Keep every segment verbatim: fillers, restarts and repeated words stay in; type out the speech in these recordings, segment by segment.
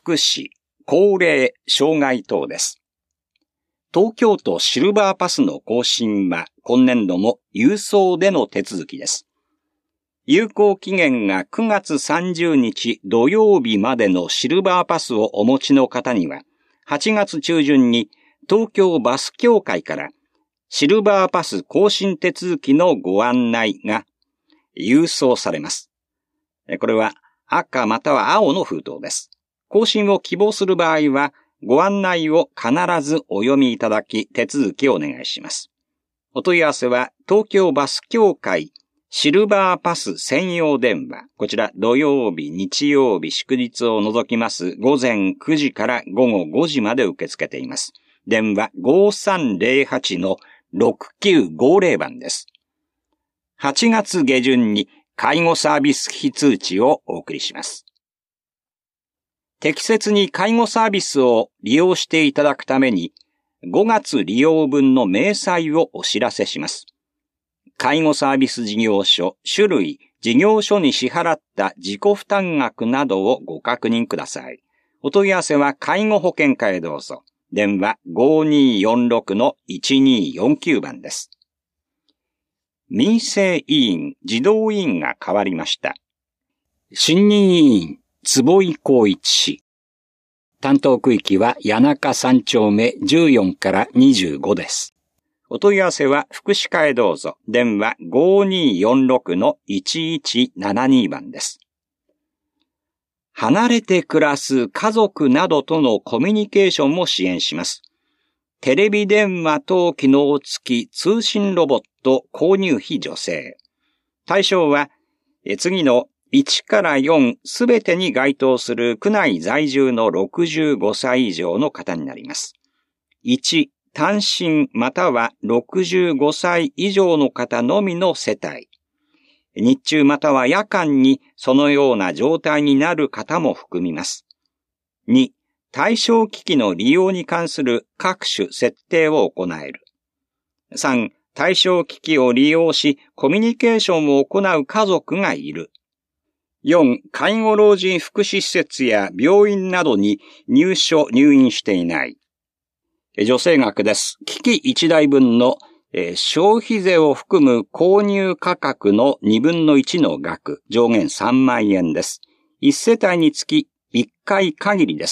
福祉、高齢、障害等です。東京都シルバーパスの更新は今年度も郵送での手続きです。有効期限がくがつさんじゅうにち土曜日までのシルバーパスをお持ちの方には、はちがつ中旬に東京バス協会からシルバーパス更新手続きのご案内が郵送されます。これは赤または青の封筒です。更新を希望する場合は、ご案内を必ずお読みいただき、手続きをお願いします。お問い合わせは、東京バス協会シルバーパス専用電話。こちら土曜日、日曜日、祝日を除きます午前くじから午後ごじまで受け付けています。電話 ごさんぜろはちのろくきゅうごぜろ 番です。はちがつ下旬に介護サービス費通知をお送りします。適切に介護サービスを利用していただくために、ごがつ利用分の明細をお知らせします。介護サービス事業所、種類、事業所に支払った自己負担額などをご確認ください。お問い合わせは介護保険課へどうぞ。電話 ごにーよんろくのいちにーよんきゅう 番です。民生委員、児童委員が変わりました。新任委員、坪井光一氏。担当区域は谷中さん丁目じゅうよんからにじゅうごです。お問い合わせは福祉課へどうぞ。電話 ごにーよんろくのいちいちななに 番です。離れて暮らす家族などとのコミュニケーションも支援します。テレビ電話等機能付き通信ロボット購入費助成。対象は次のいちからよんすべてに該当する区内在住のろくじゅうごさい以上の方になります。いち、単身またはろくじゅうごさい以上の方のみの世帯。日中または夜間にそのような状態になる方も含みます。に、対象機器の利用に関する各種設定を行える。さん、対象機器を利用しコミュニケーションを行う家族がいる。よん、介護老人福祉施設や病院などに入所入院していない。助成額です。機器いちだいぶんの消費税を含む購入価格のにぶんのいちの額、上限さんまんえんです。いち世帯につきいっかい限りです。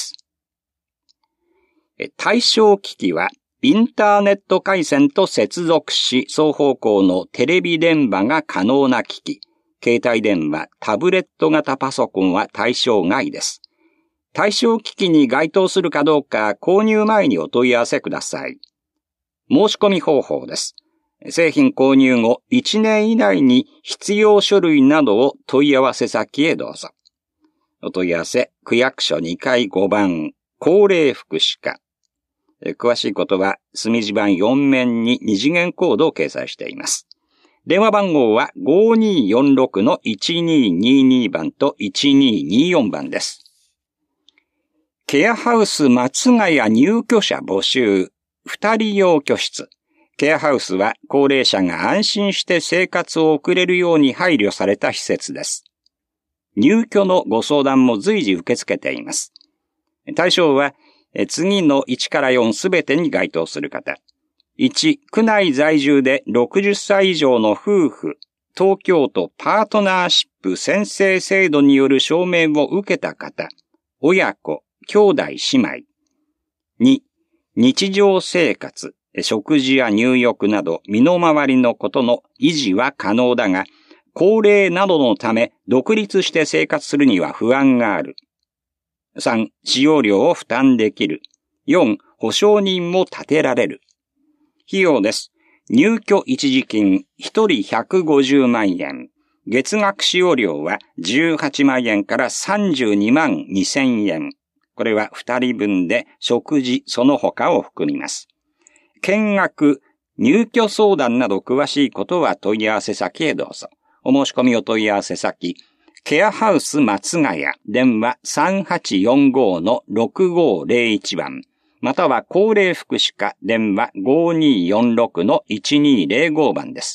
対象機器はインターネット回線と接続し双方向のテレビ電話が可能な機器。携帯電話、タブレット型パソコンは対象外です。対象機器に該当するかどうか購入前にお問い合わせください。申し込み方法です。製品購入後いちねん以内に必要書類などを問い合わせ先へどうぞ。お問い合わせ、区役所にかいごばん、高齢福祉課。詳しいことは隅地板よん面に二次元コードを掲載しています。電話番号は ごにーよんろくのいちにーにーにー 番といちにーにーよん番です。ケアハウス松ヶ谷入居者募集、二人用居室。ケアハウスは高齢者が安心して生活を送れるように配慮された施設です。入居のご相談も随時受け付けています。対象は次のいちからよんすべてに該当する方。いち、区内在住でろくじゅっさい以上の夫婦、東京都パートナーシップ宣誓制度による証明を受けた方、親子、兄弟姉妹。に、日常生活、食事や入浴など身の回りのことの維持は可能だが、高齢などのため独立して生活するには不安がある。さん、使用料を負担できる。よん、保証人も立てられる。費用です。入居一時金ひとりひゃくごじゅうまんえん。月額使用料はじゅうはちまんえんからさんじゅうにまんにせんえん。これはふたりぶんで食事その他を含みます。見学、入居相談など詳しいことは問い合わせ先へどうぞ。お申し込みお問い合わせ先、ケアハウス松ヶ谷、電話 さんはちよんごのろくごぜろいち 番。または高齢福祉課電話 ごにーよんろくのいちにーぜろご 番です。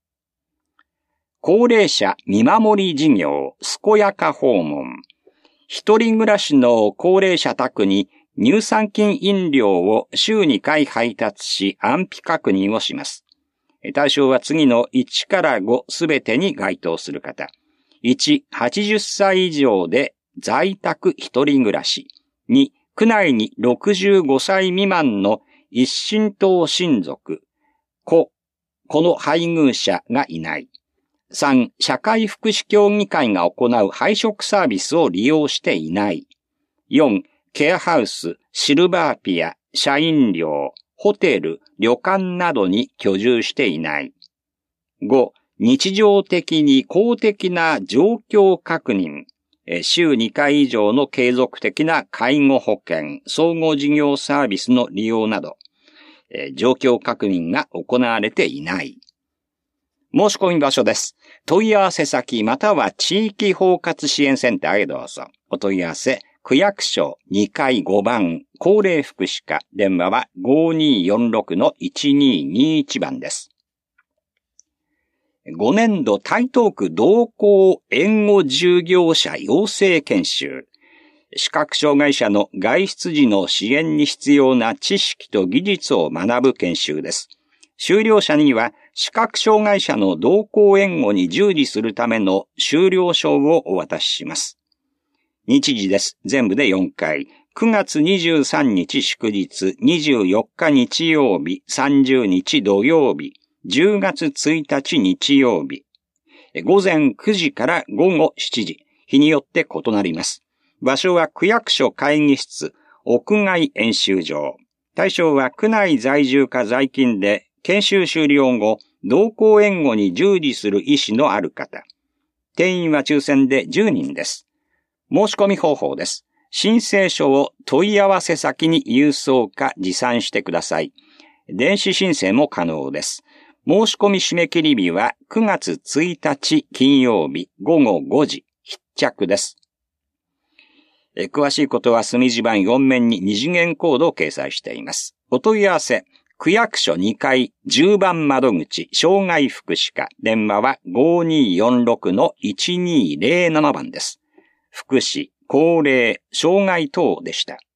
高齢者見守り事業、健やか訪問。 一人暮らしの高齢者宅に乳酸菌飲料を週にかい配達し安否確認をします。対象は次のいちからごすべてに該当する方。いち、はちじゅっさい以上で在宅一人暮らし。に、区内にろくじゅうごさい未満の一親等親族、子、この配偶者がいない。さん、社会福祉協議会が行う配食サービスを利用していない。よん、ケアハウス、シルバーピア、社員寮、ホテル、旅館などに居住していない。ご、日常的に公的な状況確認、週にかい以上の継続的な介護保険、総合事業サービスの利用など、状況確認が行われていない。申し込み場所です。問い合わせ先または地域包括支援センターへどうぞ。お問い合わせ、区役所にかいごばん、高齢福祉課、電話は ごにーよんろくのいちにーにーいち 番です。ごねんど台東区同行援護従業者養成研修。視覚障害者の外出時の支援に必要な知識と技術を学ぶ研修です。修了者には視覚障害者の同行援護に従事するための修了証をお渡しします。日時です。全部でよんかい。くがつにじゅうさんにち祝日、にじゅうよっか日曜日、さんじゅうにち土曜日、じゅうがつついたち日曜日。ごぜんくじからごごしちじ。日によって異なります。場所は区役所会議室、屋外演習場。対象は区内在住か在勤で、研修終了後、同行援護に従事する意思のある方。定員は抽選でじゅうにんです。申し込み方法です。申請書を問い合わせ先に郵送か持参してください。電子申請も可能です。申し込み締め切り日はくがつついたち金曜日ごごごじ、必着です。え詳しいことは墨字盤よん面に二次元コードを掲載しています。お問い合わせ、区役所にかいじゅうばん窓口障害福祉課、電話は ごにーよんろくのいちにーぜろなな 番です。福祉、高齢、障害等でした。